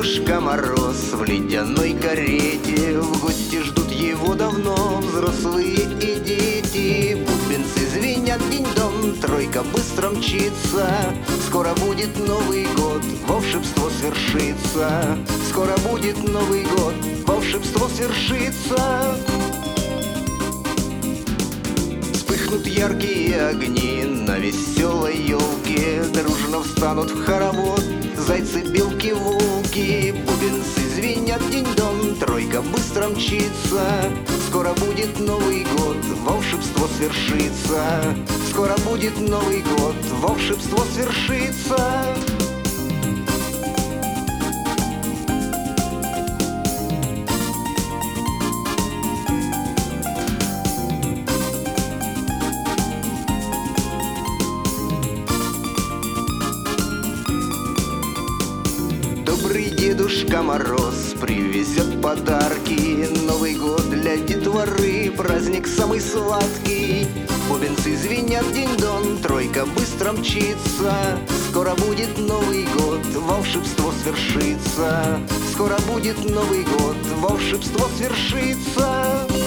Дедушка Мороз в ледяной карете, в гости ждут его давно взрослые и дети. Бубенцы звенят, динь-дон, тройка быстро мчится. Скоро будет Новый год, волшебство свершится. Скоро будет Новый год, волшебство свершится. Вспыхнут яркие огни на веселой елке, дружно встанут в хоровод зайцы, белки, волки. Бубенцы звенят, динь-дон, тройка быстро мчится. Скоро будет Новый год, волшебство свершится. Скоро будет Новый год, волшебство свершится. Добрый Дедушка Мороз привезет подарки. Новый год для детворы, праздник самый сладкий. Бубенцы звенят, динь-дон, тройка быстро мчится. Скоро будет Новый год, волшебство свершится. Скоро будет Новый год, волшебство свершится.